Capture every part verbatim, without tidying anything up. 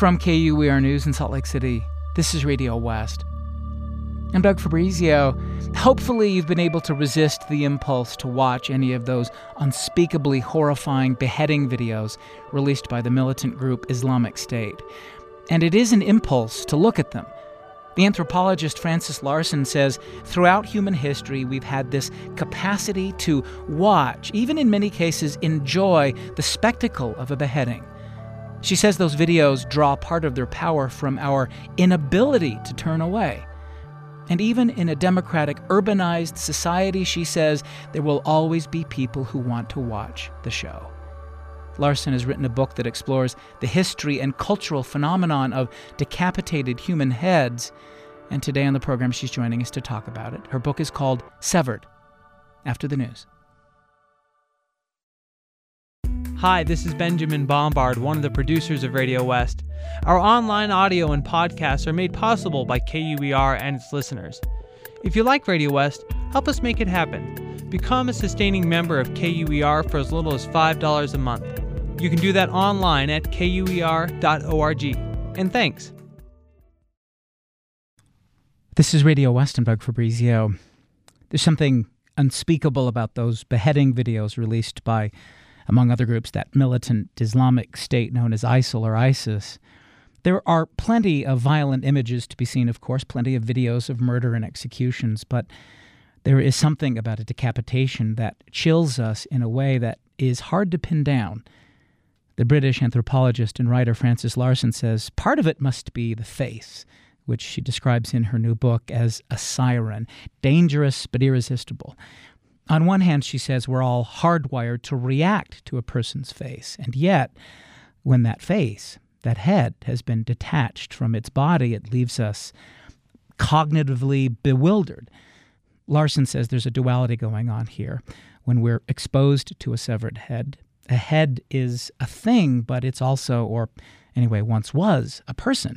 From K U E R News in Salt Lake City, this is Radio West. I'm Doug Fabrizio. Hopefully you've been able to resist the impulse to watch any of those unspeakably horrifying beheading videos released by the militant group Islamic State. And it is an impulse to look at them. The anthropologist Francis Larson says throughout human history we've had this capacity to watch, even in many cases enjoy, the spectacle of a beheading. She says those videos draw part of their power from our inability to turn away. And even in a democratic, urbanized society, she says, there will always be people who want to watch the show. Larson has written a book that explores the history and cultural phenomenon of decapitated human heads, and today on the program she's joining us to talk about it. Her book is called Severed. After the news. Hi, this is Benjamin Bombard, one of the producers of Radio West. Our online audio and podcasts are made possible by K U E R and its listeners. If you like Radio West, help us make it happen. Become a sustaining member of K U E R for as little as five dollars a month. You can do that online at K U E R dot org. And thanks. This is Radio West. I'm Doug Fabrizio. There's something unspeakable about those beheading videos released by, among other groups, that militant Islamic State known as ISIL or ISIS. There are plenty of violent images to be seen, of course, plenty of videos of murder and executions, but there is something about a decapitation that chills us in a way that is hard to pin down. The British anthropologist and writer Francis Larson says part of it must be the face, which she describes in her new book as a siren, dangerous but irresistible. On one hand, she says we're all hardwired to react to a person's face, and yet, when that face, that head, has been detached from its body, it leaves us cognitively bewildered. Larson says there's a duality going on here. When we're exposed to a severed head, a head is a thing, but it's also, or anyway, once was, a person.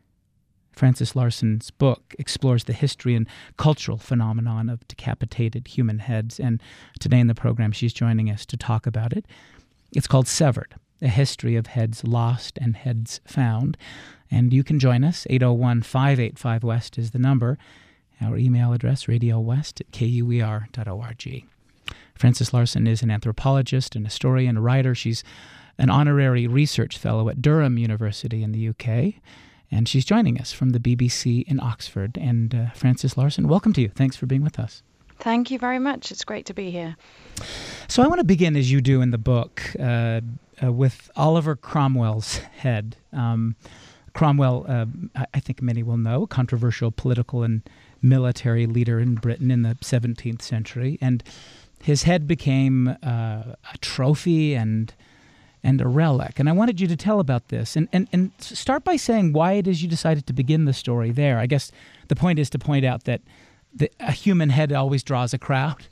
Francis Larson's book explores the history and cultural phenomenon of decapitated human heads, and today in the program she's joining us to talk about it. It's called Severed, a history of heads lost and heads found. And you can join us. eight oh one, five eight five, West is the number. Our email address, radiowest at K U E R dot org. Francis Larson is an anthropologist, an historian, a writer. She's an honorary research fellow at Durham University in the U K. And she's joining us from the B B C in Oxford. And uh, Francis Larson, welcome to you. Thanks for being with us. Thank you very much. It's great to be here. So I want to begin, as you do in the book, uh, uh, with Oliver Cromwell's head. Um, Cromwell, uh, I think many will know, a controversial political and military leader in Britain in the seventeenth century. And his head became uh, a trophy and and a relic. And I wanted you to tell about this. And, and, and start by saying why it is you decided to begin the story there. I guess the point is to point out that the, a human head always draws a crowd.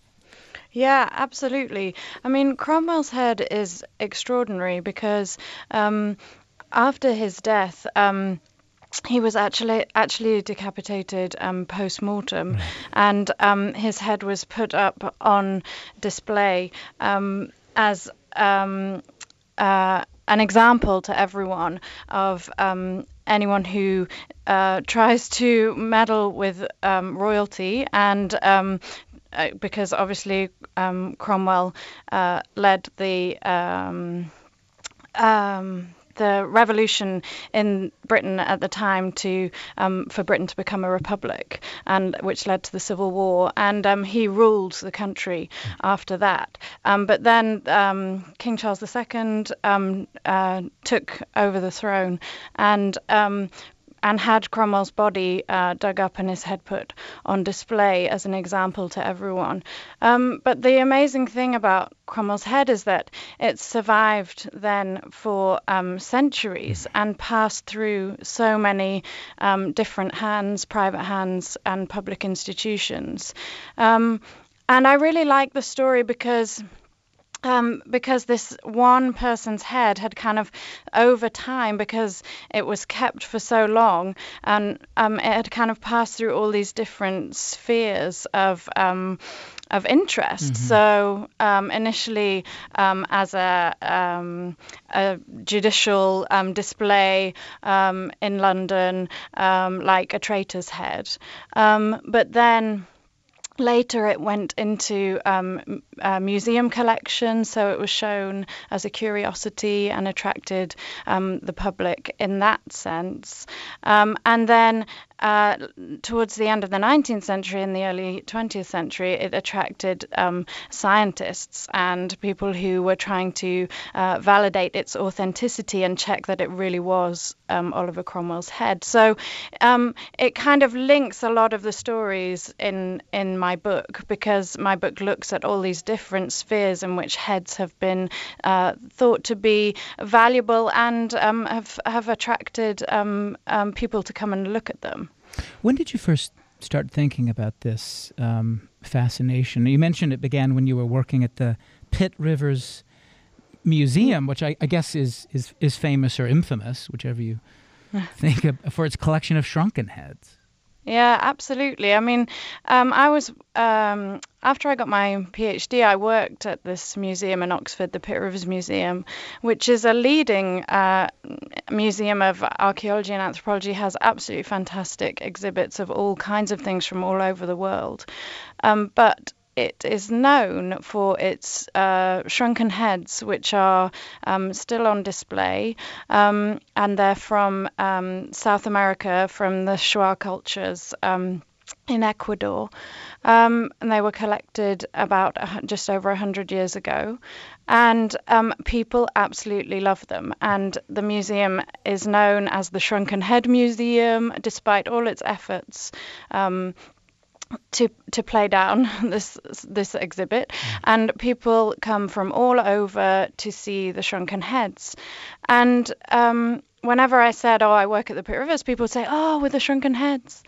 Yeah, absolutely. I mean, Cromwell's head is extraordinary because um, after his death, um, he was actually actually decapitated um, post-mortem, right. and um, his head was put up on display um, as um, uh, an example to everyone of um, anyone who uh, tries to meddle with um, royalty, and um, uh, because obviously um, Cromwell uh, led the um, um, the revolution in Britain at the time to um, for Britain to become a republic, and which led to the Civil War, and um, he ruled the country after that. Um, but then um, King Charles the Second um, uh, took over the throne, and um, and had Cromwell's body uh, dug up and his head put on display as an example to everyone. Um, but the amazing thing about Cromwell's head is that it survived then for um, centuries and passed through so many um, different hands, private hands and public institutions. Um, and I really like the story because Um, because this one person's head had kind of, over time, because it was kept for so long, and um, it had kind of passed through all these different spheres of um, of interest. Mm-hmm. So um, initially um, as a, um, a judicial um, display um, in London, um, like a traitor's head. Um, but then later it went into um, a museum collection, so it was shown as a curiosity and attracted um, the public in that sense. Um, and then uh, towards the end of the nineteenth century and the early twentieth century, it attracted um, scientists and people who were trying to uh, validate its authenticity and check that it really was um, Oliver Cromwell's head. So um, it kind of links a lot of the stories in in my book, because my book looks at all these different spheres in which heads have been uh, thought to be valuable and um, have have attracted um, um, people to come and look at them. When did you first start thinking about this um, fascination? You mentioned it began when you were working at the Pitt Rivers Museum, which I, I guess is, is is famous or infamous, whichever you think of, for its collection of shrunken heads. Yeah, absolutely. I mean, um, I was, um, after I got my PhD, I worked at this museum in Oxford, the Pitt Rivers Museum, which is a leading uh, museum of archaeology and anthropology, has absolutely fantastic exhibits of all kinds of things from all over the world. Um, but it is known for its uh, shrunken heads, which are um, still on display, um, and they're from um, South America, from the Shuar cultures um, in Ecuador. Um, and they were collected about uh, just over one hundred years ago. And um, people absolutely love them. And the museum is known as the Shrunken Head Museum, despite all its efforts Um, to to play down this this exhibit, and people come from all over to see the shrunken heads. And um, whenever I said, "Oh, I work at the Pitt Rivers," people would say, "Oh, with the shrunken heads."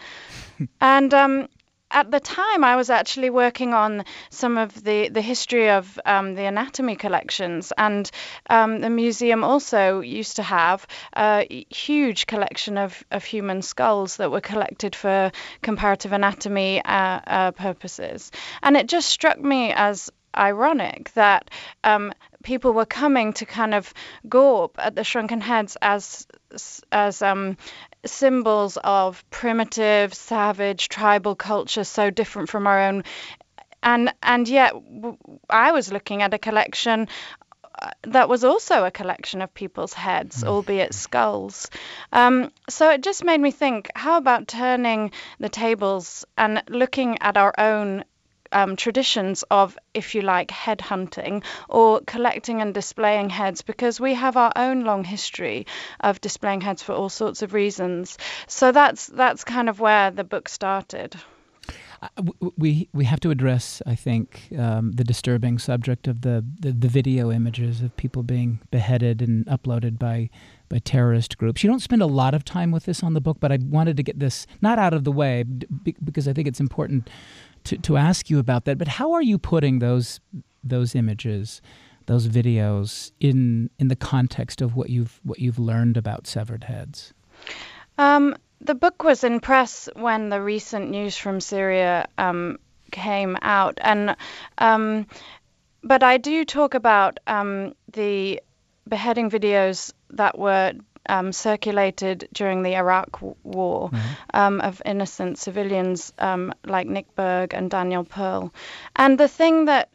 And um, at the time, I was actually working on some of the, the history of um, the anatomy collections, and um, the museum also used to have a huge collection of, of human skulls that were collected for comparative anatomy uh, uh, purposes. And it just struck me as ironic that um, people were coming to kind of gawp at the shrunken heads as as um, symbols of primitive, savage, tribal culture, so different from our own. And and yet w- I was looking at a collection that was also a collection of people's heads, mm. albeit skulls. Um, so it just made me think, how about turning the tables and looking at our own Um, traditions of, if you like, head hunting or collecting and displaying heads, because we have our own long history of displaying heads for all sorts of reasons. So that's that's kind of where the book started. Uh, we we have to address, I think, um, the disturbing subject of the, the, the video images of people being beheaded and uploaded by by terrorist groups. You don't spend a lot of time with this on the book, but I wanted to get this not out of the way because I think it's important to, to ask you about that. But how are you putting those those images, those videos in in the context of what you've what you've learned about severed heads? Um, the book was in press when the recent news from Syria um, came out, and um, but I do talk about um, the beheading videos that were Um, circulated during the Iraq War mm-hmm. um, of innocent civilians um, like Nick Berg and Daniel Pearl. And the thing that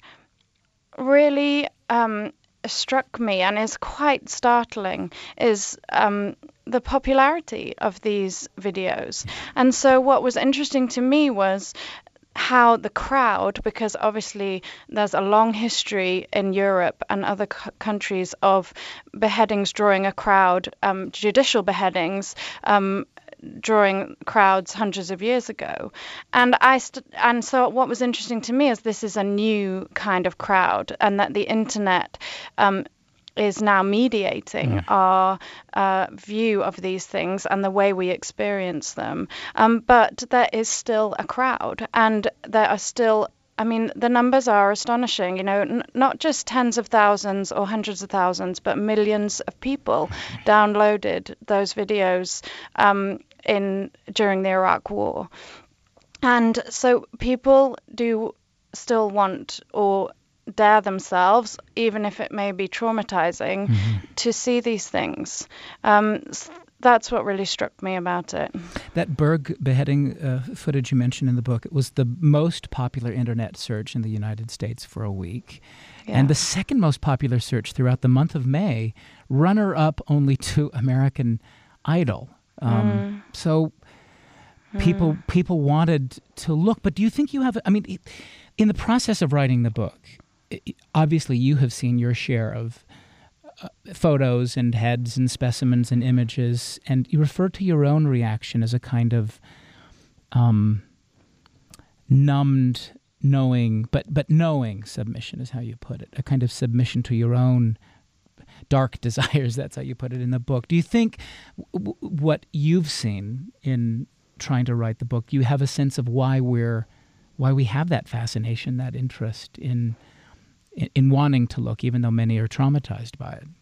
really um, struck me and is quite startling is um, the popularity of these videos. And so what was interesting to me was how the crowd, because obviously there's a long history in Europe and other c- countries of beheadings drawing a crowd, um, judicial beheadings um, drawing crowds hundreds of years ago. And I st- and so what was interesting to me is this is a new kind of crowd, and that the internet um, is now mediating mm. our uh, view of these things and the way we experience them. Um, but there is still a crowd, and there are still, I mean, the numbers are astonishing, you know, n- not just tens of thousands or hundreds of thousands, but millions of people downloaded those videos um, in during the Iraq War. And so people do still want or dare themselves, even if it may be traumatizing, mm-hmm. to see these things. Um, that's what really struck me about it. That Berg beheading uh, footage you mentioned in the book, it was the most popular internet search in the United States for a week. Yeah. And the second most popular search throughout the month of May, runner-up only to American Idol. Um, mm. So people mm. people wanted to look. But do you think you have, I mean, in the process of writing the book, obviously you have seen your share of uh, photos and heads and specimens and images, and you refer to your own reaction as a kind of um, numbed knowing, but but knowing submission is how you put it, a kind of submission to your own dark desires. That's how you put it in the book. Do you think w- what you've seen in trying to write the book, you have a sense of why we're, why we have that fascination, that interest in, in, in wanting to look, even though many are traumatized by it?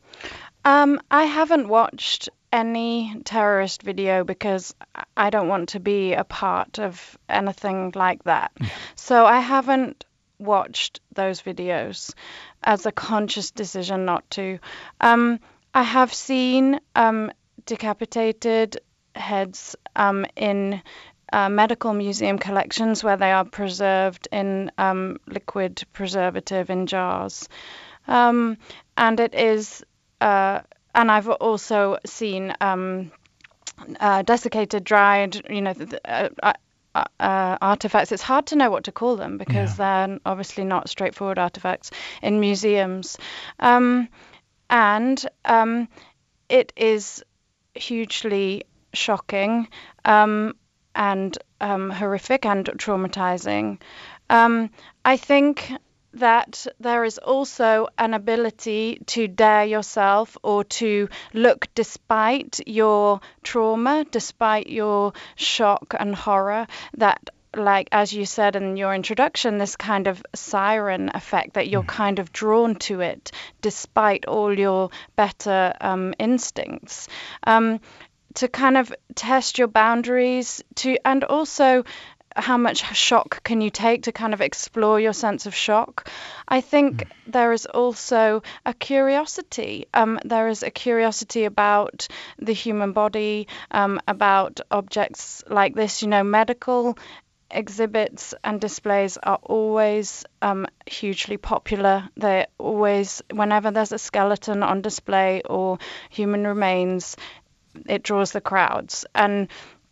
Um, I haven't watched any terrorist video because I don't want to be a part of anything like that. Yeah. So I haven't watched those videos as a conscious decision not to. Um, I have seen um, decapitated heads um, in uh, medical museum collections where they are preserved in um, liquid preservative in jars. Um, and it is, uh, and I've also seen um, uh, desiccated, dried, you know, uh, uh, uh, artifacts. It's hard to know what to call them because yeah. they're obviously not straightforward artifacts in museums. Um, and um, it is hugely shocking um, and um, horrific and traumatizing. Um, I think that there is also an ability to dare yourself or to look despite your trauma, despite your shock and horror, that, like, as you said in your introduction, this kind of siren effect, that you're kind of drawn to it despite all your better um, instincts. Um, to kind of test your boundaries, to and also how much shock can you take, to kind of explore your sense of shock. I think mm. there is also a curiosity. Um, there is a curiosity about the human body, um, about objects like this. You know, medical exhibits and displays are always um, hugely popular. They're always, whenever there's a skeleton on display or human remains, it draws the crowds. And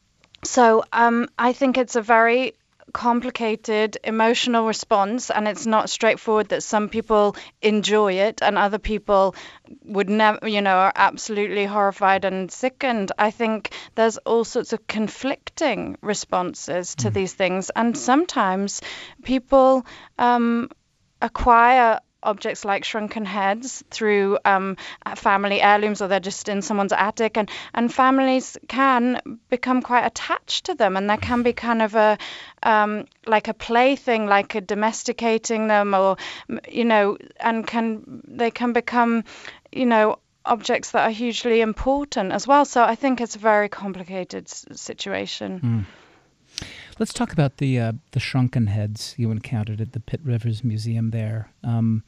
so um, I think it's a very complicated emotional response, and it's not straightforward that some people enjoy it and other people would never, you know, are absolutely horrified and sickened. I think there's all sorts of conflicting responses to mm. these things, and sometimes people um, acquire objects like shrunken heads through um, family heirlooms, or they're just in someone's attic, and, and families can become quite attached to them, and there can be kind of a um, like a plaything, like a domesticating them, or you know, and can they can become, you know, objects that are hugely important as well. So I think it's a very complicated s- situation. Mm. Let's talk about the uh, the shrunken heads you encountered at the Pitt Rivers Museum there. Um,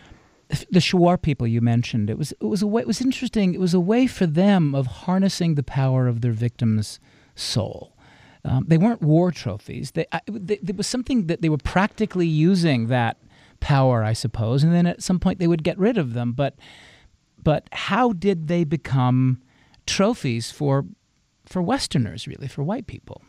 the Shuar people you mentioned, it was it was a way, it was interesting. It was a way for them of harnessing the power of their victim's soul. Um, they weren't war trophies. They, I, they, there was something that they were practically using that power, I suppose, and then at some point they would get rid of them. But but how did they become trophies for for Westerners, really, for white people?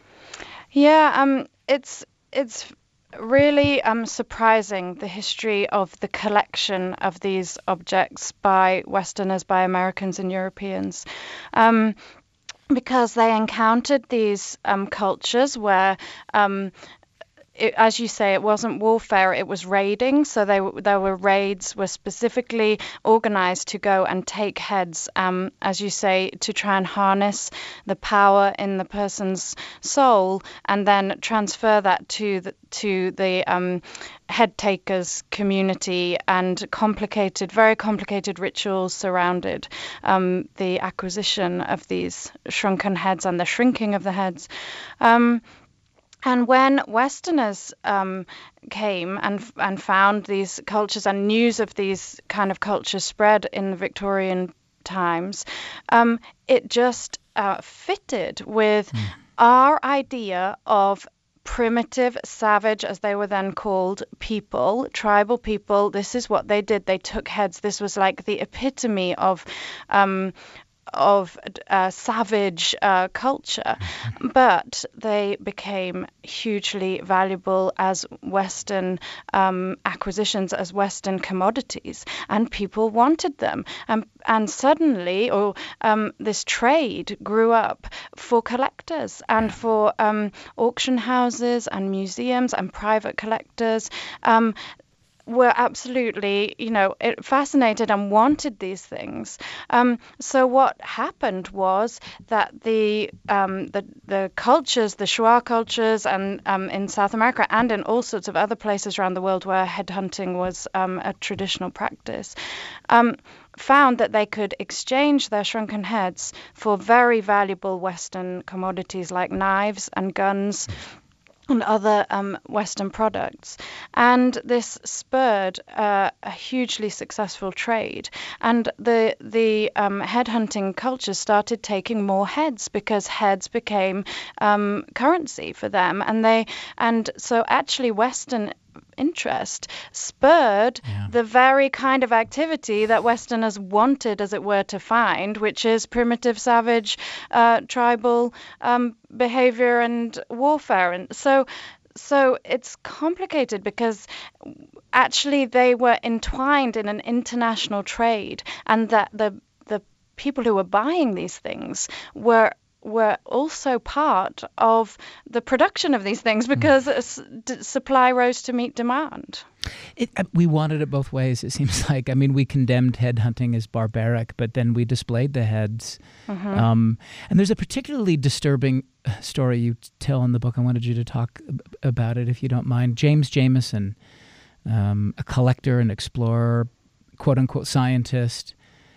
Yeah, um, it's it's really um, surprising, the history of the collection of these objects by Westerners, by Americans and Europeans, um, because they encountered these um, cultures where um, It, as you say, it wasn't warfare, it was raiding. So they, there were raids were specifically organized to go and take heads, um, as you say, to try and harness the power in the person's soul and then transfer that to the, to the um, head takers community, and complicated, very complicated rituals surrounded um, the acquisition of these shrunken heads and the shrinking of the heads. Um, And when Westerners um, came and and found these cultures, and news of these kind of cultures spread in the Victorian times, um, it just uh, fitted with mm. our idea of primitive, savage, as they were then called, people, tribal people. This is what they did. They took heads. This was like the epitome of um, of uh, savage uh, culture, but they became hugely valuable as Western um, acquisitions, as Western commodities, and people wanted them. And, and suddenly, or um, this trade grew up for collectors and for um, auction houses and museums and private collectors. Um, were absolutely, you know, fascinated and wanted these things. Um, so what happened was that the um, the the cultures, the Shuar cultures, and um, in South America and in all sorts of other places around the world where headhunting was um, a traditional practice, um, found that they could exchange their shrunken heads for very valuable Western commodities like knives and guns and other um, Western products. And this spurred uh, a hugely successful trade. And the the um, headhunting culture started taking more heads because heads became um, currency for them. And they and so actually Western interest spurred yeah. the very kind of activity that Westerners wanted, as it were, to find, which is primitive, savage, uh, tribal um, behavior and warfare. And so, so it's complicated because actually they were entwined in an international trade, and that the the people who were buying these things were were also part of the production of these things because mm. d- supply rose to meet demand. It, uh, we wanted it both ways, it seems like. I mean, we condemned headhunting as barbaric, but then we displayed the heads. Mm-hmm. Um, and there's a particularly disturbing story you tell in the book. I wanted you to talk about it, if you don't mind. James Jameson, um, a collector and explorer, quote-unquote scientist,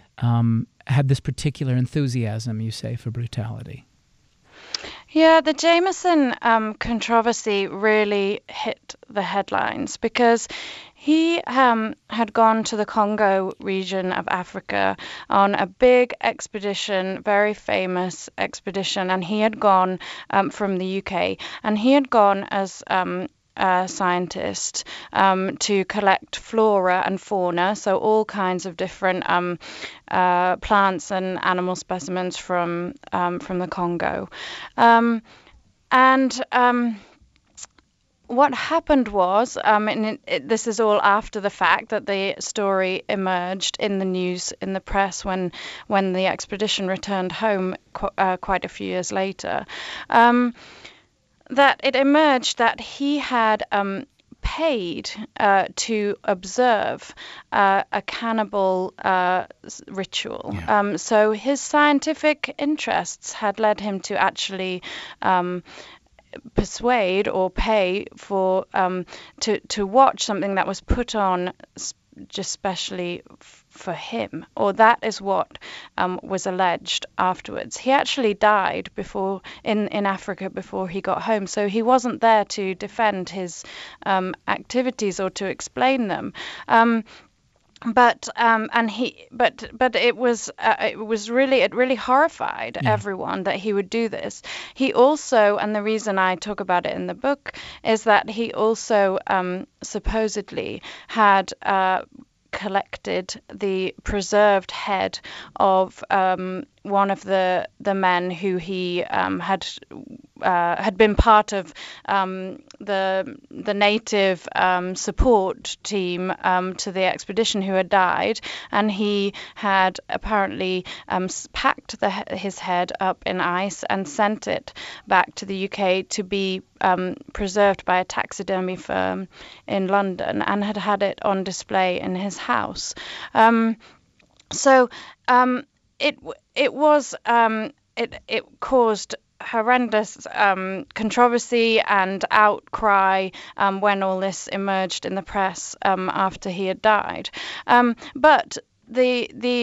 um, had this particular enthusiasm, you say, for brutality. Yeah, the Jameson um, controversy really hit the headlines because he um, had gone to the Congo region of Africa on a big expedition, very famous expedition, and he had gone um, from the U K, and he had gone as um, Uh, scientist um, to collect flora and fauna, so all kinds of different um, uh, plants and animal specimens from um, from the Congo. Um, and um, what happened was, um, and it, it, this is all after the fact that the story emerged in the news, in the press, when when the expedition returned home qu- uh, quite a few years later. Um, that it emerged that he had um, paid uh, to observe uh, a cannibal uh, ritual. Yeah. Um, so his scientific interests had led him to actually um, persuade or pay for um, to to watch something that was put on just specially f- for him, or that is what um, was alleged afterwards. He actually died before in, in Africa before he got home, so he wasn't there to defend his um, activities or to explain them. Um, But um, and he, but but it was uh, it was really it really horrified yeah. everyone that he would do this. He also, and the reason I talk about it in the book is that he also um, supposedly had uh, collected the preserved head of um, one of the the men who he um, had uh, had been part of um, the the native um, support team um, to the expedition who had died, and he had apparently um, packed the, his head up in ice and sent it back to the U K to be um, preserved by a taxidermy firm in London, and had had it on display in his house. Um, so um, it it was um, it it caused horrendous um, controversy and outcry um, when all this emerged in the press um, after he had died. Um, but the the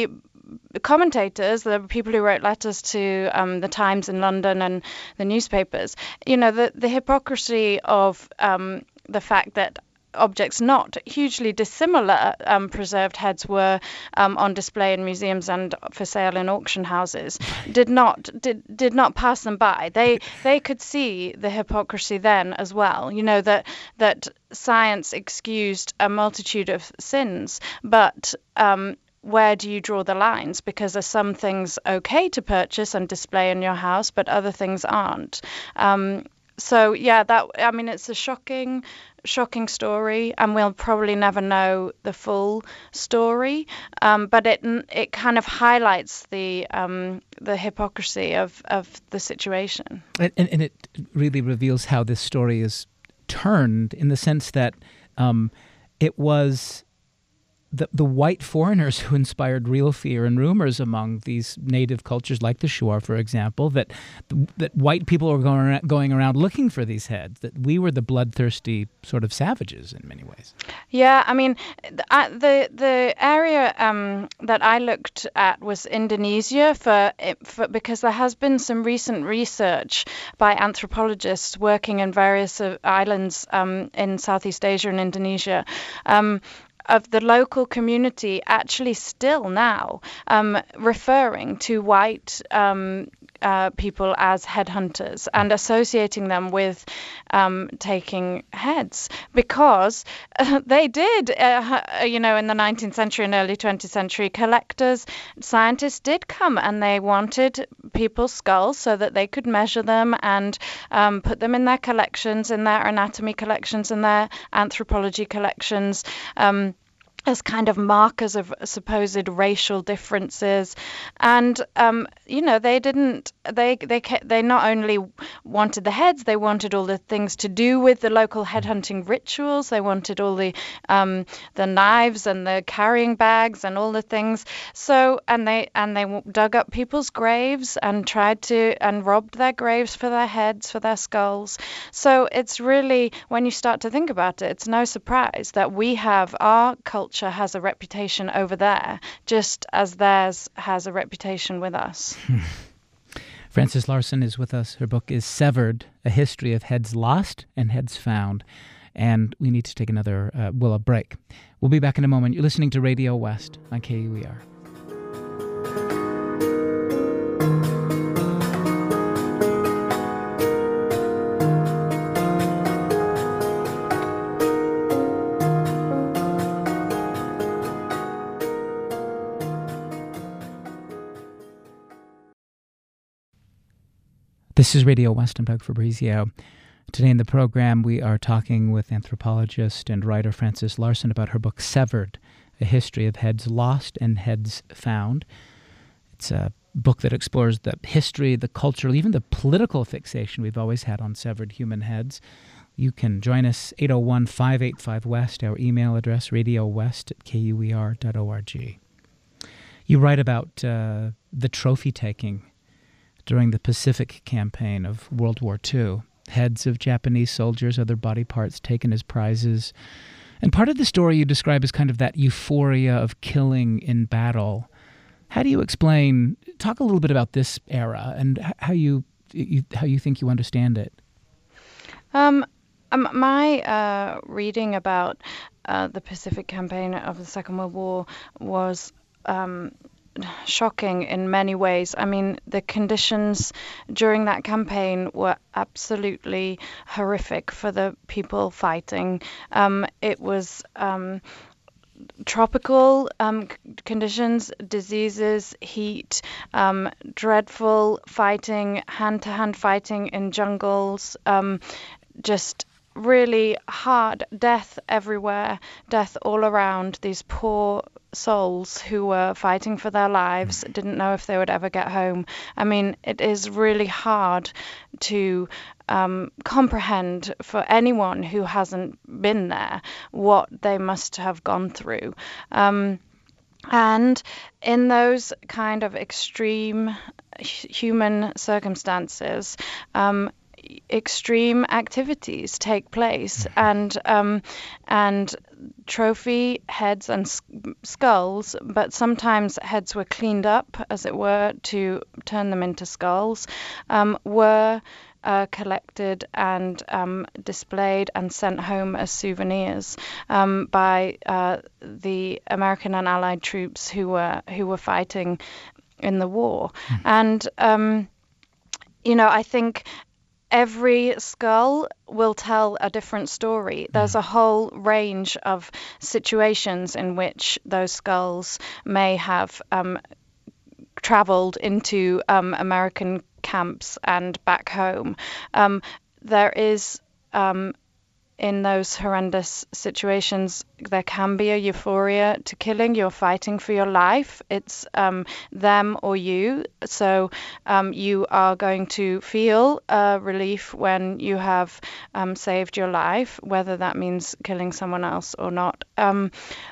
commentators, the people who wrote letters to um, the Times in London and the newspapers, you know, the, the hypocrisy of um, the fact that objects not hugely dissimilar um, preserved heads were um, on display in museums and for sale in auction houses did not did did not pass them by. They they could see the hypocrisy then as well. You know, that that science excused a multitude of sins, but um, where do you draw the lines? Because are some things okay to purchase and display in your house, but other things aren't? Um, so yeah, that I mean, it's a shocking. shocking story, and we'll probably never know the full story, um, but it it kind of highlights the um, the hypocrisy of, of the situation. And, and, and it really reveals how this story is turned, in the sense that um, it was the the white foreigners who inspired real fear and rumors among these native cultures, like the Shuar, for example, that that white people were going around, going around looking for these heads, that we were the bloodthirsty sort of savages in many ways. Yeah, I mean, the the, the area um, that I looked at was Indonesia, for, for because there has been some recent research by anthropologists working in various uh, islands um, in Southeast Asia and Indonesia, Um, of the local community actually still now um, referring to white um, uh, people as headhunters and associating them with um, taking heads, because uh, they did, uh, you know, in the nineteenth century and early twentieth century, collectors, scientists did come and they wanted people's skulls so that they could measure them and um, put them in their collections, in their anatomy collections, in their anthropology collections. Um, as kind of markers of supposed racial differences, and um, you know, they didn't. They they they not only wanted the heads, they wanted all the things to do with the local headhunting rituals. They wanted all the um, the knives and the carrying bags and all the things. So and they and they dug up people's graves and tried to and robbed their graves for their heads, for their skulls. So it's really, when you start to think about it, it's no surprise that we have our culture has a reputation over there, just as theirs has a reputation with us. Frances Larson is with us. Her book is Severed, A History of Heads Lost and Heads Found. And we need to take another, uh, well, a break. We'll be back in a moment. You're listening to Radio West on K U E R. This is Radio West. I'm Doug Fabrizio. Today in the program, we are talking with anthropologist and writer Frances Larson about her book Severed, A History of Heads Lost and Heads Found. It's a book that explores the history, the cultural, even the political fixation we've always had on severed human heads. You can join us, eight oh one, five eight five, West, our email address, radiowest at K U E R dot org. You write about uh, the trophy taking during the Pacific campaign of World War Two. Heads of Japanese soldiers, other body parts taken as prizes. And part of the story you describe is kind of that euphoria of killing in battle. How do you explain, talk a little bit about this era and how you, you how you think you understand it? Um, um my uh, reading about uh, the Pacific campaign of the Second World War was um, shocking in many ways. I mean, the conditions during that campaign were absolutely horrific for the people fighting. Um, it was um, tropical um, conditions, diseases, heat, um, dreadful fighting, hand-to-hand fighting in jungles, um, just really hard, death everywhere, death all around. These poor souls who were fighting for their lives, didn't know if they would ever get home. I mean, it is really hard to um, comprehend for anyone who hasn't been there what they must have gone through. Um, and in those kind of extreme human circumstances, um, extreme activities take place, and um, and trophy heads and skulls, but sometimes heads were cleaned up, as it were, to turn them into skulls, um, were uh, collected and um, displayed and sent home as souvenirs um, by uh, the American and Allied troops who were who were fighting in the war. Mm. And um, you know, I think every skull will tell a different story. There's a whole range of situations in which those skulls may have um, traveled into um, American camps and back home. Um, there is, um, in those horrendous situations, there can be a euphoria to killing. You're fighting for your life. It's um, them or you. So um, you are going to feel uh, relief when you have um, saved your life, whether that means killing someone else or not. Um,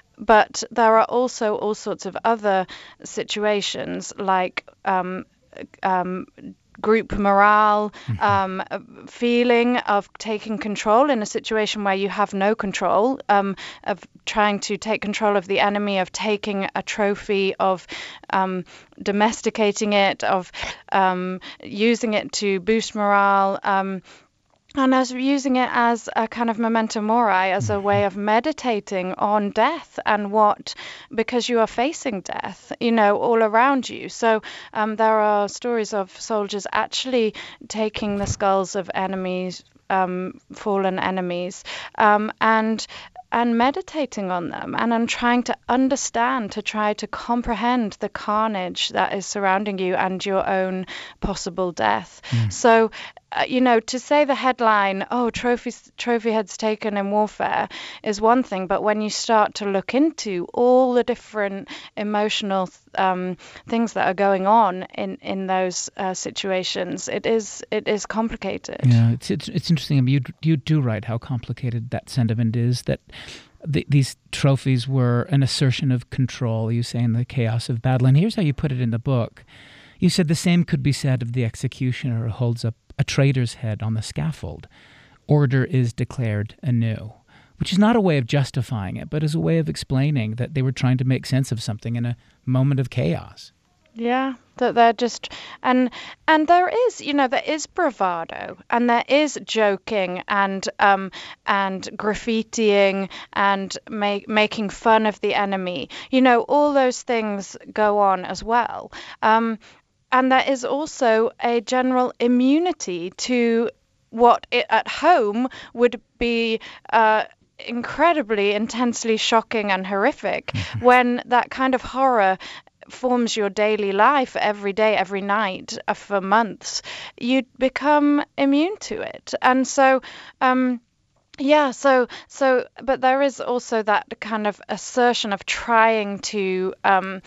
but there are also all sorts of other situations, like um, um, group morale, mm-hmm. um, feeling of taking control in a situation where you have no control, um, of trying to take control of the enemy, of taking a trophy, of um, domesticating it, of um, using it to boost morale. Um, And as using it as a kind of memento mori, as a way of meditating on death and what, because you are facing death, you know, all around you. So um, there are stories of soldiers actually taking the skulls of enemies, um, fallen enemies, um, and and meditating on them, and I'm trying to understand, to try to comprehend the carnage that is surrounding you and your own possible death. Mm. So, uh, you know, to say the headline, oh, trophies, trophy heads taken in warfare, is one thing, but when you start to look into all the different emotional um, things that are going on in in those uh, situations, it is it is complicated. Yeah, it's it's, it's interesting. I mean, you you do write how complicated that sentiment is, that the, these trophies were an assertion of control, you say, in the chaos of battle. And here's how you put it in the book. You said the same could be said of the executioner who holds up a traitor's head on the scaffold. Order is declared anew, which is not a way of justifying it, but as a way of explaining that they were trying to make sense of something in a moment of chaos. Yeah, that they're just, and and there is, you know, there is bravado, and there is joking, and um and graffitiing, and make, making fun of the enemy. You know, all those things go on as well. Um, and there is also a general immunity to what it, at home would be uh, incredibly intensely shocking and horrific, when that kind of horror forms your daily life every day, every night, uh, for months. You become immune to it. And so, um, yeah, so, so, but there is also that kind of assertion of trying to, um,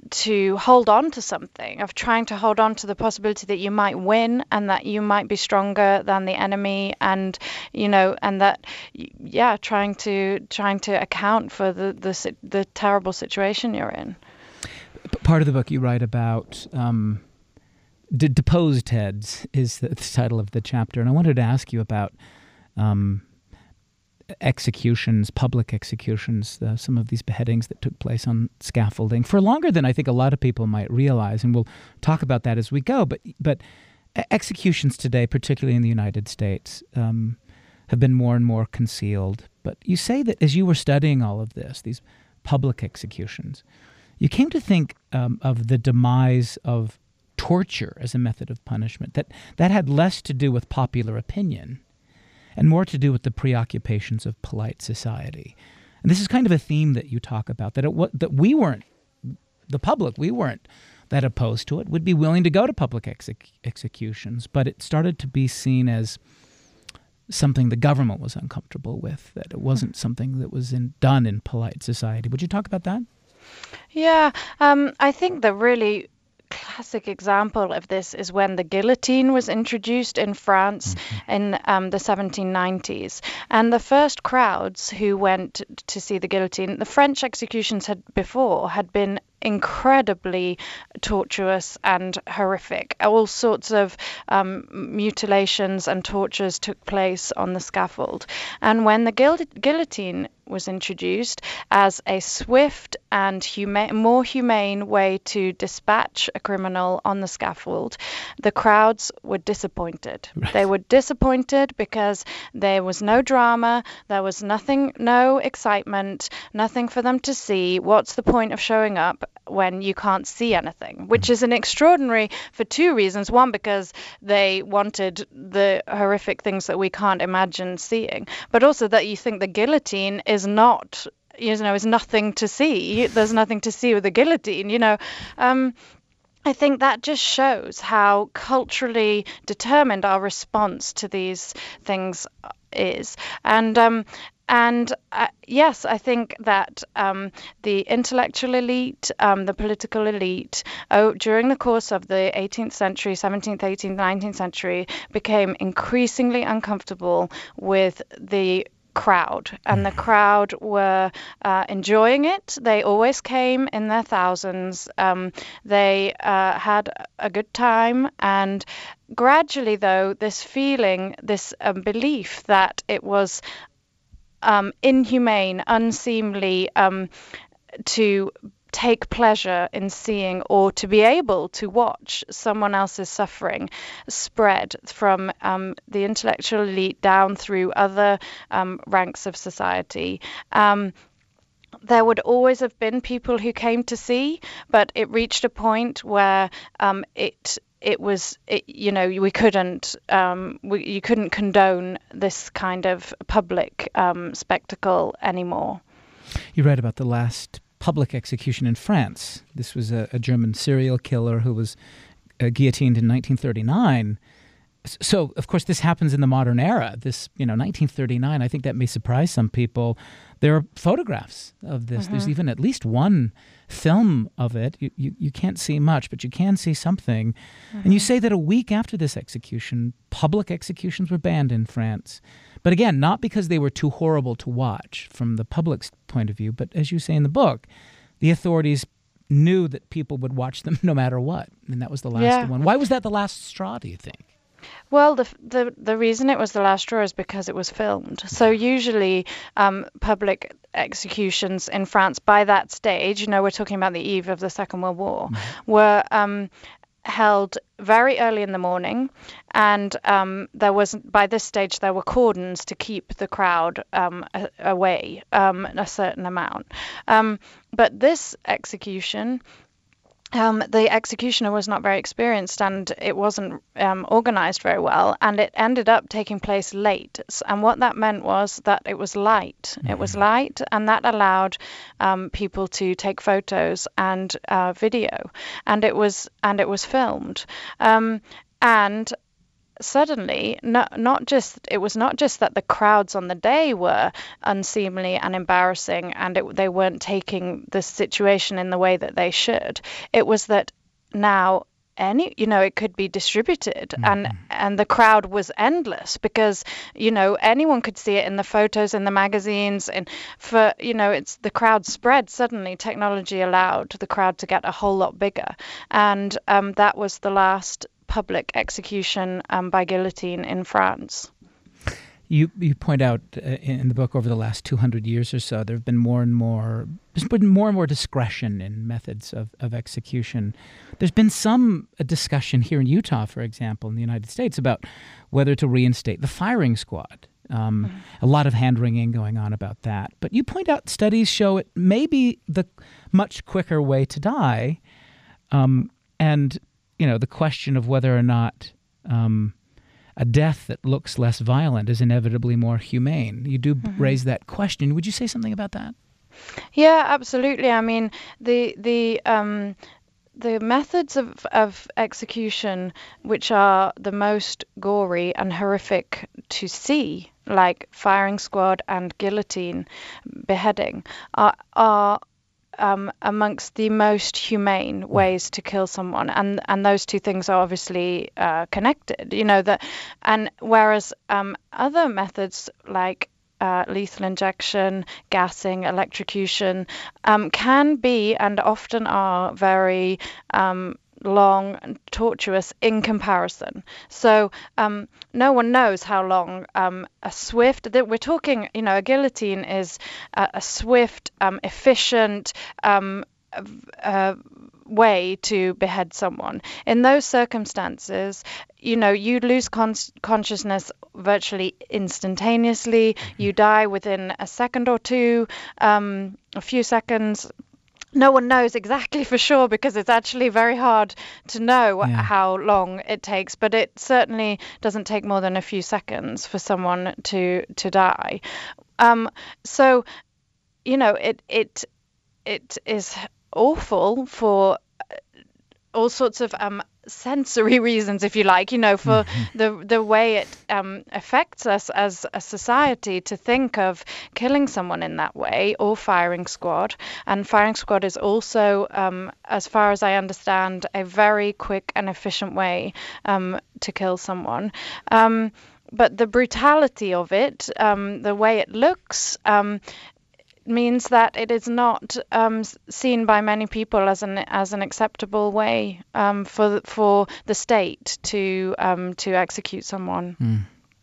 to hold on to something, of trying to hold on to the possibility that you might win and that you might be stronger than the enemy, and, you know, and that, yeah, trying to, trying to account for the, the, the terrible situation you're in. Part of the book you write about um, de- deposed heads is the, the title of the chapter, and I wanted to ask you about um, executions, public executions, uh, some of these beheadings that took place on scaffolding for longer than I think a lot of people might realize, and we'll talk about that as we go. But but executions today, particularly in the United States, um, have been more and more concealed. But you say that as you were studying all of this, these public executions, you came to think um, of the demise of torture as a method of punishment, that that had less to do with popular opinion and more to do with the preoccupations of polite society. And this is kind of a theme that you talk about, that it, that we weren't, the public, we weren't that opposed to it, would be willing to go to public exec- executions, but it started to be seen as something the government was uncomfortable with, that it wasn't something that was in, done in polite society. Would you talk about that? Yeah, um, I think the really classic example of this is when the guillotine was introduced in France mm-hmm. in um, the seventeen nineties. And the first crowds who went to see the guillotine, the French executions had before had been incredibly tortuous and horrific. All sorts of um, mutilations and tortures took place on the scaffold. And when the guil- guillotine was introduced as a swift and huma- more humane way to dispatch a criminal on the scaffold, the crowds were disappointed. Right. They were disappointed because there was no drama, there was nothing, no excitement, nothing for them to see. What's the point of showing up when you can't see anything? Which is an extraordinary for two reasons. One, because they wanted the horrific things that we can't imagine seeing, but also that you think the guillotine is not, you know, is nothing to see. There's nothing to see with the guillotine, you know. Um, I think that just shows how culturally determined our response to these things is. And um, and uh, yes, I think that um, the intellectual elite, um, the political elite, oh, during the course of the eighteenth century, seventeenth, eighteenth, nineteenth century, became increasingly uncomfortable with the crowd, and the crowd were uh, enjoying it. They always came in their thousands. Um, they uh, had a good time, and gradually, though, this feeling, this um, belief that it was um, inhumane, unseemly um, to take pleasure in seeing or to be able to watch someone else's suffering spread from um, the intellectual elite down through other um, ranks of society. Um, there would always have been people who came to see, but it reached a point where um, it it was, it, you know, we couldn't, um, we, you couldn't condone this kind of public um, spectacle anymore. You read about the last public execution in France. This was a, a German serial killer who was uh, guillotined in nineteen thirty-nine. So, of course, this happens in the modern era. This, you know, nineteen thirty-nine, I think that may surprise some people. There are photographs of this. Mm-hmm. There's even at least one film of it. You, you, you can't see much, but you can see something. Mm-hmm. And you say that a week after this execution, public executions were banned in France. But again, not because they were too horrible to watch from the public's point of view, but as you say in the book, the authorities knew that people would watch them no matter what. And that was the last yeah. one. Why was that the last straw, do you think? Well, the, the the reason it was the last straw is because it was filmed. So usually um, public executions in France by that stage, you know, we're talking about the eve of the Second World War, mm-hmm. were um, held very early in the morning, and um, there was, by this stage, there were cordons to keep the crowd um, a- away, um, a certain amount. Um, but this execution, Um, the executioner was not very experienced, and it wasn't um, organized very well, and it ended up taking place late. And what that meant was that it was light. Mm-hmm. It was light, and that allowed um, people to take photos and uh, video, and it was and it was filmed. Um, and suddenly, not, not just it was not just that the crowds on the day were unseemly and embarrassing, and it, they weren't taking the situation in the way that they should. It was that now any, you know, it could be distributed, mm-hmm. and and the crowd was endless because, you know, anyone could see it in the photos in the magazines, and for, you know, it's the crowd spread. Suddenly, technology allowed the crowd to get a whole lot bigger, and um, that was the last public execution um, by guillotine in France. You you point out uh, in the book, over the last two hundred years or so, there have been more and more, there's been more and more discretion in methods of, of execution. There's been some uh, discussion here in Utah, for example, in the United States, about whether to reinstate the firing squad. Um, mm-hmm. A lot of hand-wringing going on about that. But you point out studies show it may be the much quicker way to die. Um, and you know, the question of whether or not um, a death that looks less violent is inevitably more humane. You do mm-hmm. raise that question. Would you say something about that? Yeah, absolutely. I mean, the the um, the methods of, of execution which are the most gory and horrific to see, like firing squad and guillotine beheading, are are Um, amongst the most humane ways to kill someone, and and those two things are obviously uh, connected. You know that, and whereas um, other methods like uh, lethal injection, gassing, electrocution, um, can be and often are very um, long and tortuous in comparison. So um, no one knows how long um, a swift, that we're talking, you know, a guillotine is a, a swift, um, efficient um, uh, way to behead someone. In those circumstances, you know, you lose con- consciousness virtually instantaneously. Mm-hmm. You die within a second or two, um, a few seconds. No one knows exactly for sure because it's actually very hard to know yeah. how long it takes, but it certainly doesn't take more than a few seconds for someone to to die. Um, so, you know, it it it is awful for all sorts of um, sensory reasons, if you like, you know, for mm-hmm. the the way it um, affects us as a society to think of killing someone in that way, or firing squad. And firing squad is also, um, as far as I understand, a very quick and efficient way um, to kill someone. Um, but the brutality of it, um, the way it looks, um, means that it is not um, seen by many people as an as an acceptable way um, for for the state to um, to execute someone. Mm.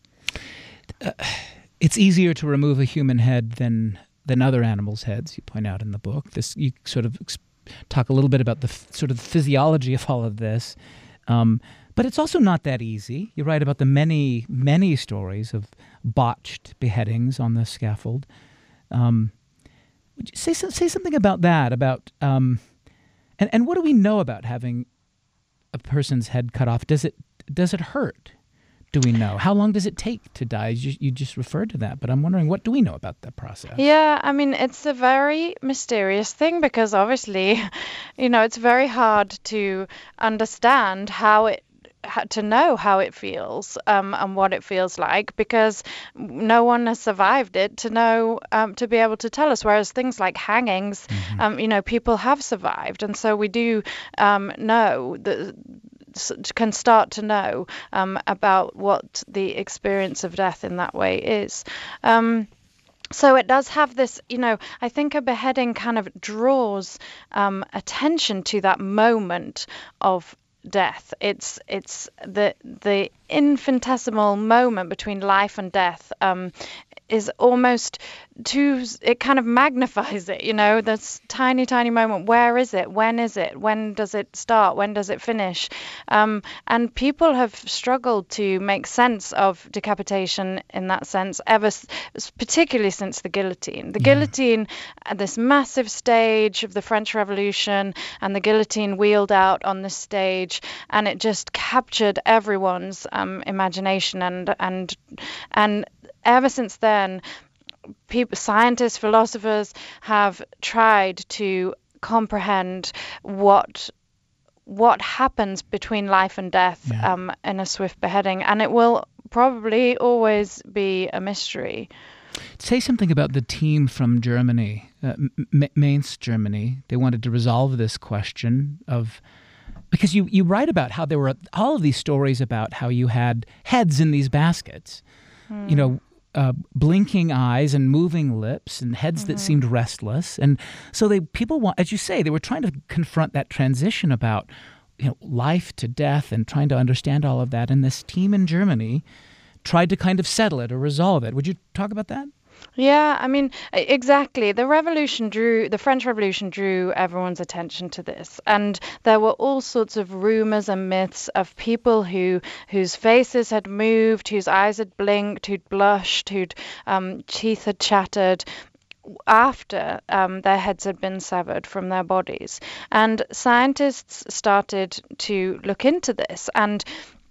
Uh, it's easier to remove a human head than than other animals' heads. You point out in the book. This you sort of talk a little bit about the f- sort of physiology of all of this, um, but it's also not that easy. You write about the many many stories of botched beheadings on the scaffold. Um, Would you say say something about that? About um, and and what do we know about having a person's head cut off? Does it does it hurt? Do we know how long does it take to die? You, you just referred to that, but I'm wondering, what do we know about that process? Yeah, I mean, it's a very mysterious thing because obviously, you know, it's very hard to understand how it. to know how it feels um, and what it feels like, because no one has survived it to know um, to be able to tell us, whereas things like hangings, mm-hmm. um, you know, people have survived, and so we do um, know that can start to know um, about what the experience of death in that way is. Um, So it does have this, you know, I think a beheading kind of draws um, attention to that moment of death. It's it's the the infinitesimal moment between life and death um, is almost too, it kind of magnifies it, you know, this tiny, tiny moment. Where is it? When is it? When does it start? When does it finish? Um, and people have struggled to make sense of decapitation in that sense, ever, particularly since the guillotine. The yeah. guillotine, this massive stage of the French Revolution, and the guillotine wheeled out on the stage, and it just captured everyone's um, imagination, and and and ever since then, people, scientists, philosophers have tried to comprehend what what happens between life and death yeah. um, in a swift beheading, and it will probably always be a mystery. Say something about the team from Germany, uh, M- Mainz, Germany. They wanted to resolve this question of, because you, you write about how there were all of these stories about how you had heads in these baskets, mm. you know, Uh, blinking eyes and moving lips and heads mm-hmm. that seemed restless. And so they people want, as you say, they were trying to confront that transition about, you know, life to death and trying to understand all of that. And this team in Germany tried to kind of settle it or resolve it. Would you talk about that? Yeah, I mean, exactly. The revolution drew, the French Revolution drew everyone's attention to this. And there were all sorts of rumors and myths of people who whose faces had moved, whose eyes had blinked, who'd blushed, whose um, teeth had chattered after um, their heads had been severed from their bodies. And scientists started to look into this, and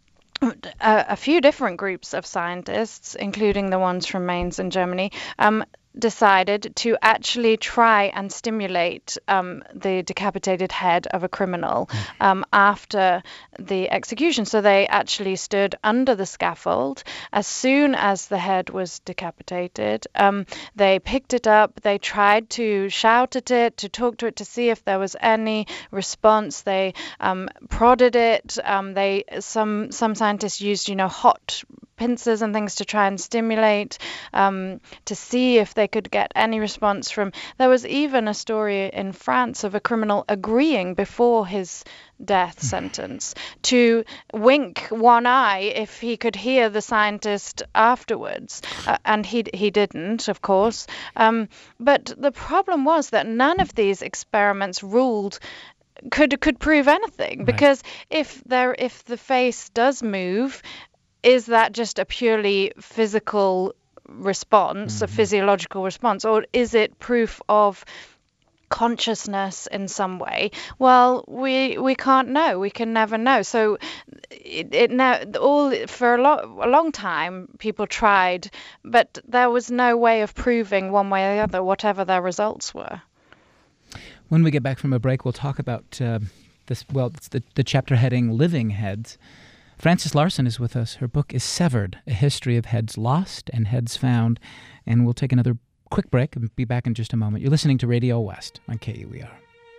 A, a few different groups of scientists, including the ones from Mainz in Germany, um, decided to actually try and stimulate um, the decapitated head of a criminal um, after the execution. So they actually stood under the scaffold as soon as the head was decapitated. Um, they picked it up, they tried to shout at it, to talk to it, to see if there was any response. They um, prodded it. Um, they some some scientists used, you know, hot pincers and things to try and stimulate, um, to see if they could get any response from. There was even a story in France of a criminal agreeing before his death sentence to wink one eye if he could hear the scientist afterwards, uh, and he he didn't, of course. Um, but the problem was that none of these experiments ruled could could prove anything, Right. because if there if the face does move, is that just a purely physical response, Mm-hmm. a physiological response, or is it proof of consciousness in some way? Well, we we can't know. We can never know. So it, it now all for a, lo- a long time people tried, but there was no way of proving one way or the other, whatever their results were. When we get back from a break, we'll talk about uh, this. Well, it's the, the chapter heading Living Heads. Frances Larson is with us. Her book is Severed, A History of Heads Lost and Heads Found. And we'll take another quick break and be back in just a moment. You're listening to Radio West on K U E R.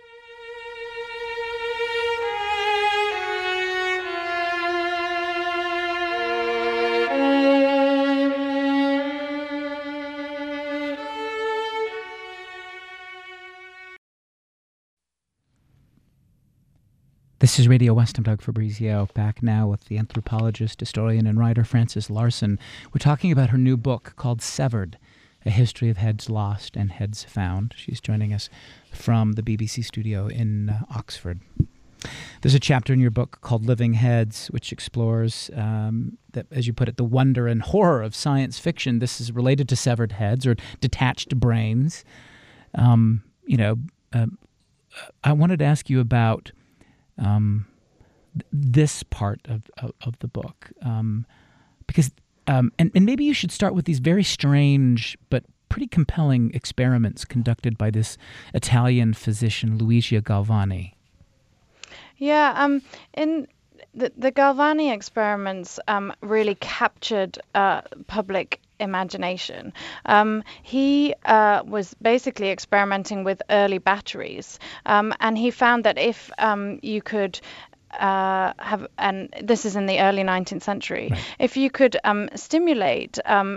This is Radio West. I'm Doug Fabrizio, back now with the anthropologist, historian, and writer Frances Larson. We're talking about her new book called Severed, A History of Heads Lost and Heads Found. She's joining us from the B B C studio in uh, Oxford. There's a chapter in your book called Living Heads, which explores, um, that, as you put it, the wonder and horror of science fiction. This is related to severed heads or detached brains. Um, you know, uh, I wanted to ask you about Um, th- this part of, of, of the book, um, because um, and, and maybe you should start with these very strange but pretty compelling experiments conducted by this Italian physician Luigi Galvani. Yeah, um, in the, the Galvani experiments um, really captured uh, public imagination. Um, he uh, was basically experimenting with early batteries, um, and he found that if um, you could uh, have, and this is in the early nineteenth century, Right. if you could um, stimulate um,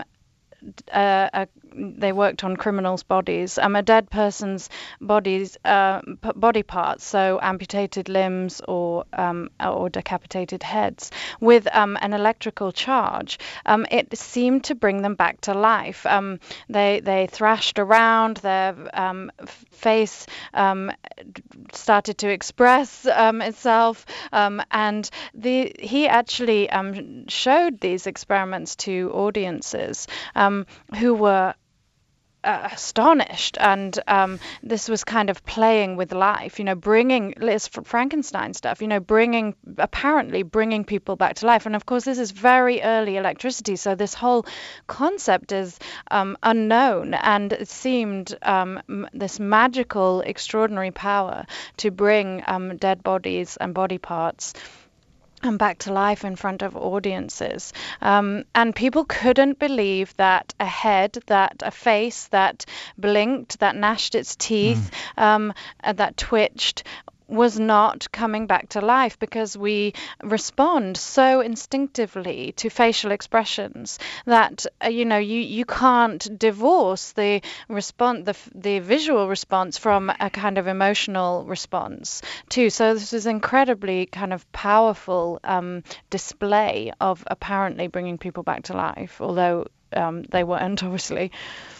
uh, a, they worked on criminals' bodies, um, a dead person's bodies, uh, p- body parts, so amputated limbs or um, or decapitated heads, with um, an electrical charge. Um, it seemed to bring them back to life. Um, they they thrashed around. Their um, f- face um, started to express um, itself, um, and the he actually um, showed these experiments to audiences um, who were uh, astonished, and um, this was kind of playing with life, you know, bringing it's Frankenstein stuff, you know, bringing apparently bringing people back to life. And of course, this is very early electricity, so this whole concept is um, unknown, and it seemed um, m- this magical, extraordinary power to bring um, dead bodies and body parts and back to life in front of audiences. Um, and people couldn't believe that a head, that a face that blinked, that gnashed its teeth, mm. um, uh, that twitched, was not coming back to life, because we respond so instinctively to facial expressions that uh, you know you you can't divorce the response the the visual response from a kind of emotional response too. So this is incredibly kind of powerful um, display of apparently bringing people back to life, although um, they weren't, obviously.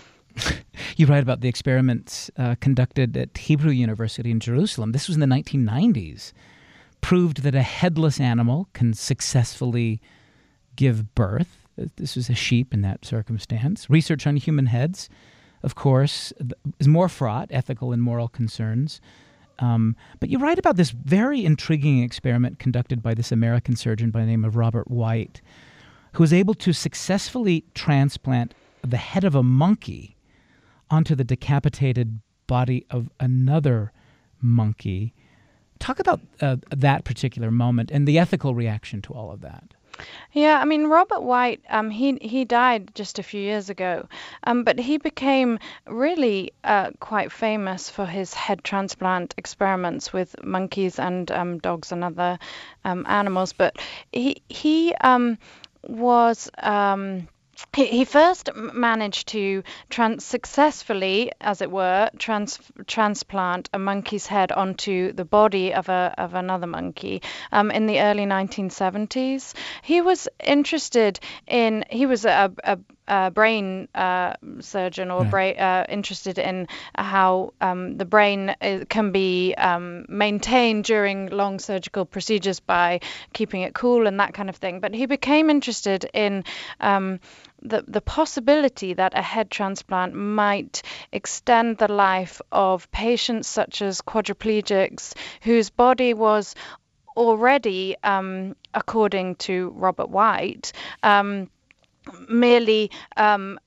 You write about the experiments uh, conducted at Hebrew University in Jerusalem. This was in the nineteen nineties. Proved that a headless animal can successfully give birth. This was a sheep in that circumstance. Research on human heads, of course, is more fraught, ethical and moral concerns. Um, but you write about this very intriguing experiment conducted by this American surgeon by the name of Robert White, who was able to successfully transplant the head of a monkey onto the decapitated body of another monkey. Talk about uh, that particular moment and the ethical reaction to all of that. Yeah, I mean, Robert White, um, he he died just a few years ago, um, but he became really uh, quite famous for his head transplant experiments with monkeys and um, dogs and other um, animals. But he he um, was. Um, He, he first managed to trans- successfully, as it were, trans- transplant a monkey's head onto the body of a of another monkey um, in the early nineteen seventies. He was interested in. He was a, a, a brain uh, surgeon or Right. brain, uh, interested in how um, the brain is, can be um, maintained during long surgical procedures by keeping it cool and that kind of thing. But he became interested in um, the the possibility that a head transplant might extend the life of patients such as quadriplegics whose body was already, um, according to Robert White, um, merely um,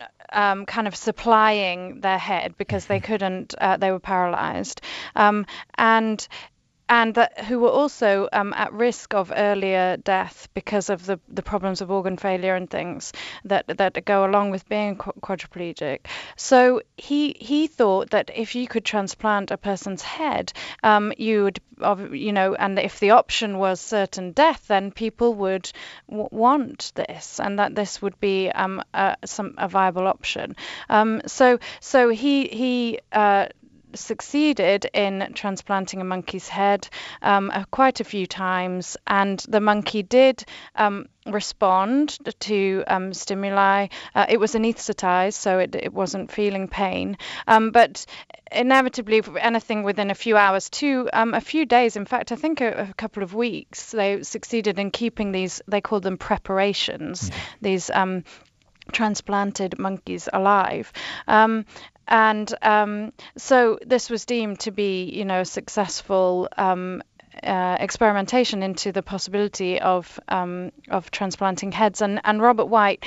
um, kind of supplying their head because they couldn't, uh, they were paralyzed, um, and and that who were also um, at risk of earlier death because of the, the problems of organ failure and things that that go along with being qu- quadriplegic. So he he thought that if you could transplant a person's head, um, you would, you know, and if the option was certain death, then people would w- want this, and that this would be um, a, some a viable option. Um, so so he he. Uh, succeeded in transplanting a monkey's head um, uh, quite a few times, and the monkey did um, respond to um, stimuli. Uh, it was anesthetized, so it, it wasn't feeling pain, um, but inevitably, anything within a few hours to um, a few days, in fact, I think a, a couple of weeks, they succeeded in keeping these, they called them preparations, Yeah. these um, transplanted monkeys alive. Um, and um, so this was deemed to be, you know, a successful um, uh, experimentation into the possibility of um, of transplanting heads. And, and Robert White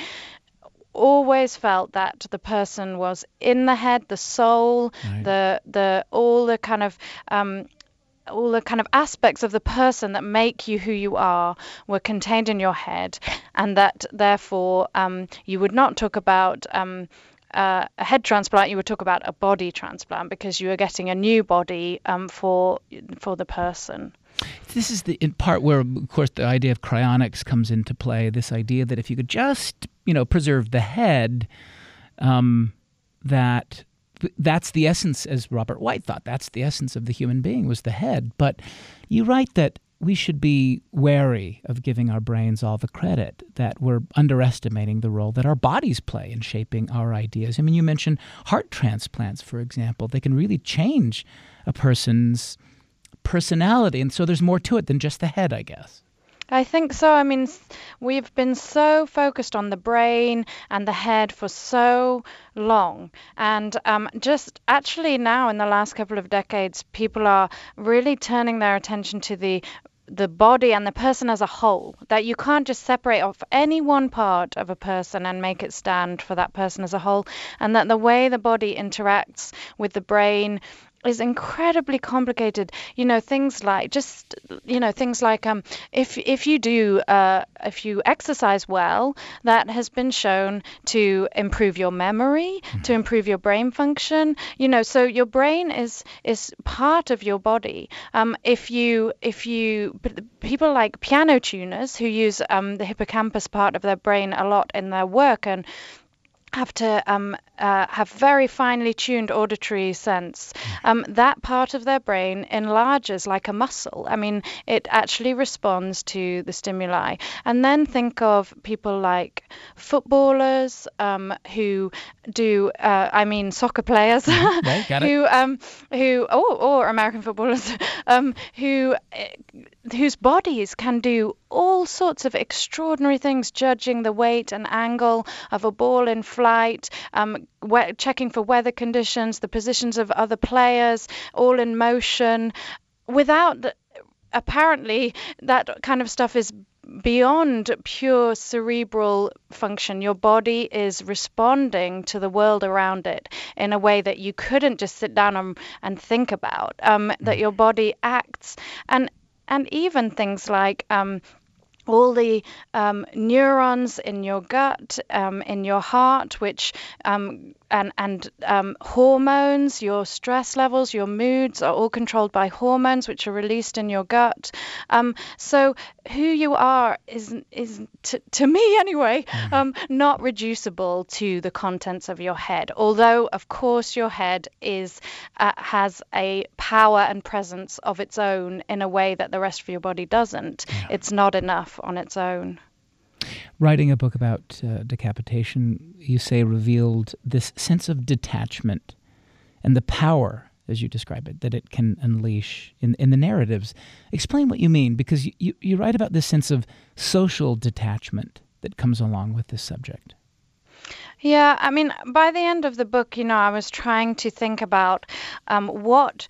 always felt that the person was in the head, the soul, Right. the the all the kind of um, all the kind of aspects of the person that make you who you are were contained in your head, and that therefore um, you would not talk about um, uh, a head transplant, you would talk about a body transplant because you are getting a new body um, for for the person. This is the in part where, of course, the idea of cryonics comes into play. This idea that if you could just, you know, preserve the head, um, that that's the essence, as Robert White thought, that's the essence of the human being, was the head. But you write that we should be wary of giving our brains all the credit, that we're underestimating the role that our bodies play in shaping our ideas. I mean, you mentioned heart transplants, for example. They can really change a person's personality, and so there's more to it than just the head, I guess. I think so. I mean, we've been so focused on the brain and the head for so long. And um, just actually now in the last couple of decades, people are really turning their attention to the the body and the person as a whole, that you can't just separate off any one part of a person and make it stand for that person as a whole, and that the way the body interacts with the brain is incredibly complicated. You know, things like just, you know, things like um, if if you do, uh, if you exercise well, that has been shown to improve your memory, mm-hmm. to improve your brain function. You know, so your brain is is part of your body. Um, if you if you people like piano tuners who use um the hippocampus part of their brain a lot in their work and have to um, uh, have very finely tuned auditory sense. Um, that part of their brain enlarges like a muscle. I mean, it actually responds to the stimuli. And then think of people like footballers um, who do, uh, I mean, soccer players Mm-hmm. Right, got it. who, um, who, or, or American footballers um, who, whose bodies can do all sorts of extraordinary things, judging the weight and angle of a ball in flight, um, we- checking for weather conditions, the positions of other players, all in motion. Without, the, apparently, that kind of stuff is beyond pure cerebral function. Your body is responding to the world around it in a way that you couldn't just sit down and, and think about, um, that your body acts. And, and even things like um, all the um, neurons in your gut, um, in your heart, which um, and and um, hormones, your stress levels, your moods are all controlled by hormones which are released in your gut. Um, so who you are is is t- to me anyway, um, not reducible to the contents of your head. Although of course your head is uh, has a power and presence of its own in a way that the rest of your body doesn't. Yeah. It's not enough on its own. Writing a book about uh, decapitation, you say, revealed this sense of detachment and the power, as you describe it, that it can unleash in, in the narratives. Explain what you mean, because you, you, you write about this sense of social detachment that comes along with this subject. Yeah, I mean, by the end of the book, you know, I was trying to think about um, what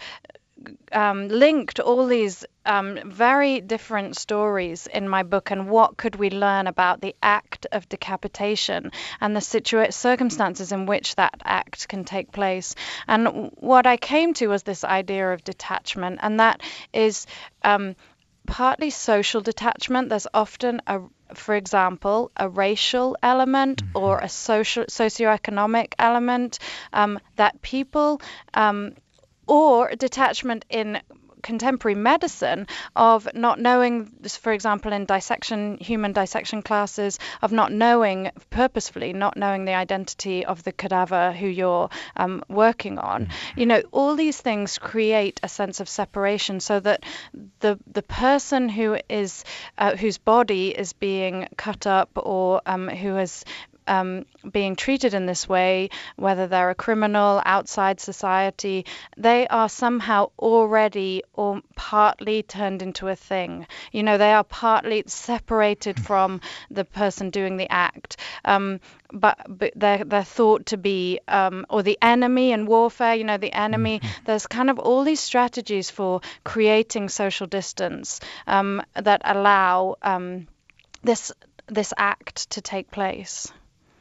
Um, linked all these um, very different stories in my book, and what could we learn about the act of decapitation and the situa- circumstances in which that act can take place. And what I came to was this idea of detachment, and that is um, partly social detachment. There's often a for example, a racial element mm-hmm. or a social socioeconomic element um, that people um, or detachment in contemporary medicine of not knowing, for example, in dissection, human dissection classes, of not knowing purposefully, not knowing the identity of the cadaver who you're um, working on. You know, all these things create a sense of separation, so that the the person who is uh, whose body is being cut up, or um, who is Um, being treated in this way, whether they're a criminal outside society, they are somehow already or partly turned into a thing. You know, they are partly separated from the person doing the act. Um, but, but they're, they're thought to be, um, or the enemy in warfare, you know, the enemy. Mm-hmm. There's kind of all these strategies for creating social distance um, that allow um, this this act to take place.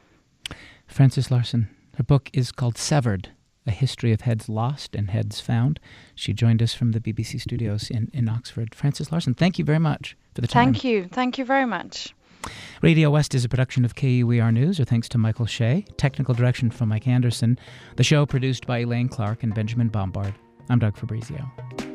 Frances Larson, her book is called Severed, A History of Heads Lost and Heads Found. She joined us from the B B C studios in, in Oxford. Frances Larson, thank you very much for the time. Thank you. Thank you very much. Radio West is a production of K U E R News, or thanks to Michael Shea. Technical direction from Mike Anderson. The show produced by Elaine Clark and Benjamin Bombard. I'm Doug Fabrizio.